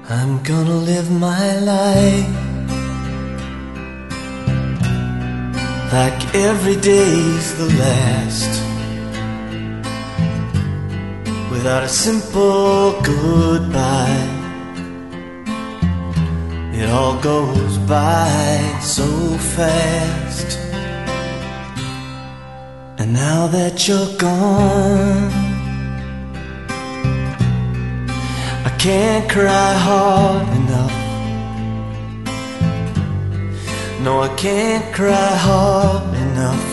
I'm gonna live my life like every day's the last, without a simple goodbye. It all goes by so fast. And now that you're gone, I can't cry hard enough. No, I can't cry hard enough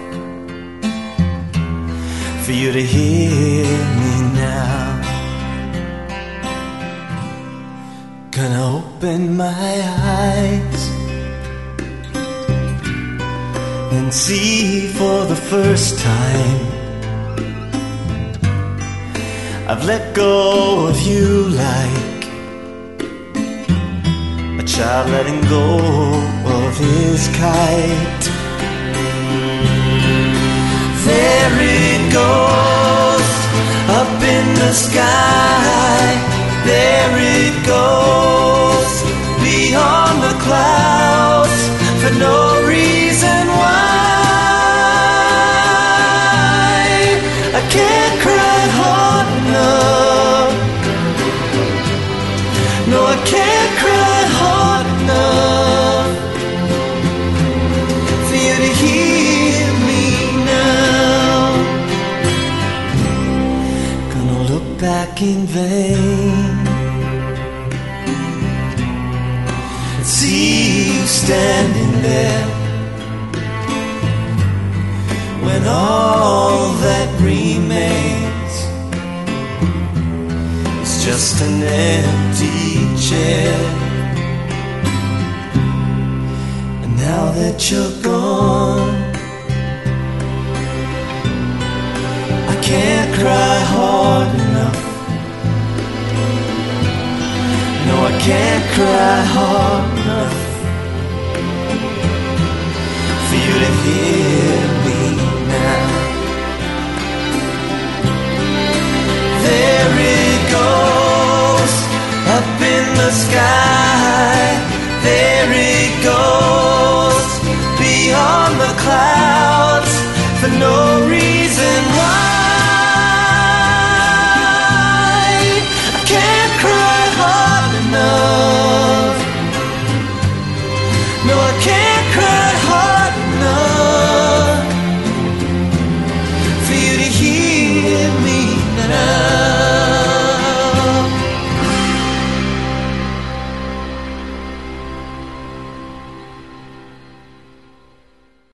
for you to hear me now. Gonna open my eyes and see for the first time I've let go of you like a child letting go of his kite. There it goes, up in the sky. There it goes, beyond the clouds, for no reason why. I can't cry hard enough. No, I can't cry hard enough for you to hear me now. Gonna look back in vain, see you standing there, when all that remains is just an empty chair. And now that you're gone, I can't cry hard enough. No, I can't cry hard enough for you to hear